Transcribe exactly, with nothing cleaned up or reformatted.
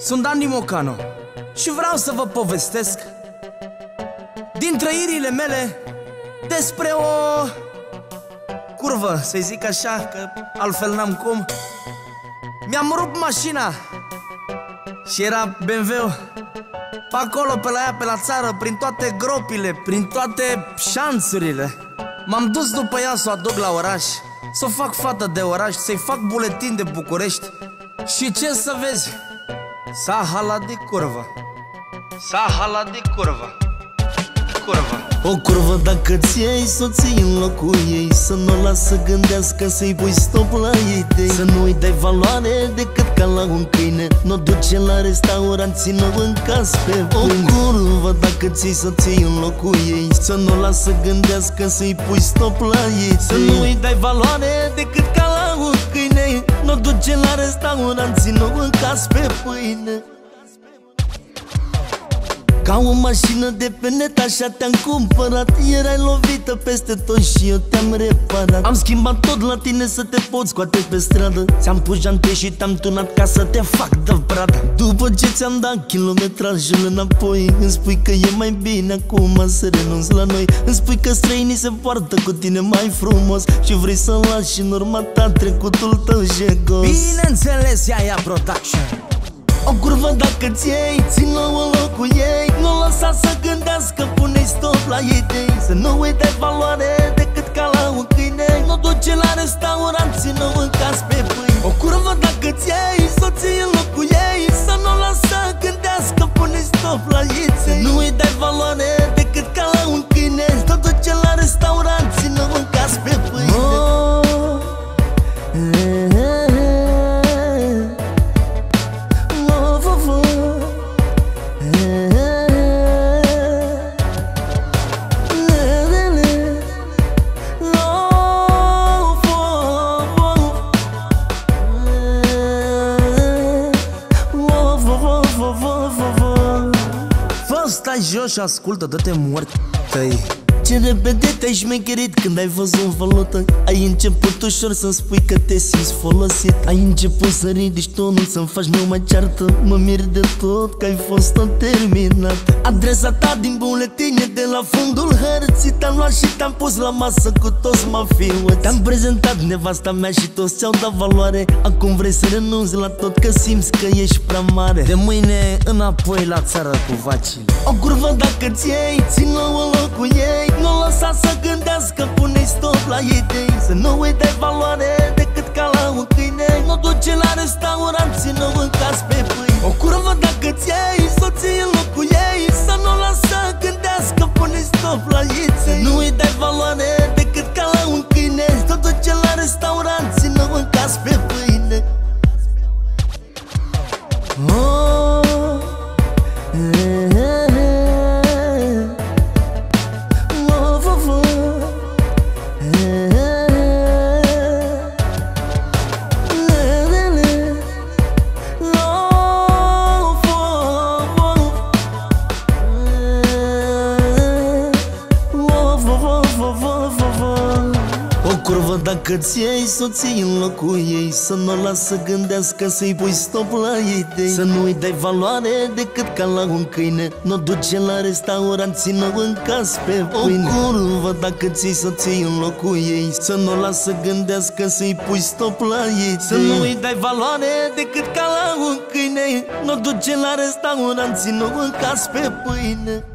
Sunt Dani Mocanu și vreau să vă povestesc din trăirile mele despre o curvă, să-i zic așa, că altfel n-am cum. Mi-am rupt mașina și era B M W-ul pe acolo, pe la ea, pe la țară, prin toate gropile, prin toate șanțurile. M-am dus după ea să o aduc la oraș, să o fac fată de oraș, să-i fac buletin de București. Și ce să vezi? S-a halat de curvă. S-a halat de curvă. Curvă. O curvă dacă ți iei soții în locul ei, să nu o las să gândească, să-i pui stop la idei, să nu-i dai valoare decât ca la un câine. N-o duce la restaurant, ține-o în cas pe pâine. O curvă dacă ți iei soții în locul ei, să nu o las să gândească, să-i pui stop la idei, să nu-i dai valoare decât ca la un câine. N-o duce la restaurant, ține-o în cas pe pâine. Ca o mașină de pe net, așa te-am cumpărat. Erai lovită peste tot și eu te-am reparat. Am schimbat tot la tine să te poți scoate pe stradă. Ți-am pus jante și te-am tunat ca să te fac de brada. După ce ți-am dat kilometrajul înapoi, îmi spui că e mai bine acum să renunți la noi. Îmi spui că străinii se poartă cu tine mai frumos și vrei să lași în urma ta trecutul tău jegos. Bineînțeles, ea ia production. O curvă dacă ți iei, ține-o în locul ei, nu lăsa să gândească, pune-i stop la idei, să nu îi dai valoare decât ca la un câine. Nu duce la restaurant, ține-o în cas pe pâine. O curvă dacă ți iei, soții în locul ei, să nu lasă gândească, pune-i stop la idei, să nu îi dai valoare decât ca la un câine. Nu duce la restaurant, ține-o în cas pe pâine. Oh. Stai jos și ascultă, dă-te mort tăi. Ce repede te-ai șmecherit când ai văzut valută. Ai început ușor să-mi spui că te simți folosit. Ai început să ridici tonul, să-mi faci meu mai ceartă. Mă mir de tot că ai fost o terminată. Adresa ta din buletine de la fundul hărții, te-am luat și te-am pus la masă cu toți mafioți. Te-am prezentat nevasta mea și toți ți-au dat valoare. Acum vrei să renunți la tot că simți că ești prea mare. De mâine înapoi la țară cu vacile. O curvă dacă ți iei, ține-o în locul ei, nu lăsa să gândească, pune-i stop la idei, să nu îi dai valoare decât ca la un câine. Nu duce la restaurant, ține-o în cas pe pâine. O curvă dacă ți iei, soții în locul ei, să nu lasă gândească, pune-i stop la idei, să nu îi dai valoare decât ca la un câine. Nu duce la restaurant, ține-o în cas pe pâine. Oh. O curvă dacă ți iei soții în locul ei, să nu o las să gândească, să-i pui stop la idei, să nu îi dai valoare decât ca la un câine. Nu duce la restaurant, ține-o în cas pe pâine. O curvă dacă ți iei soții în locul ei, să nu o las să gândească, să-i pui stop la idei, să nu îi dai valoare decât ca la un câine. Nu duce la restaurant, ține-o în cas pe pâine.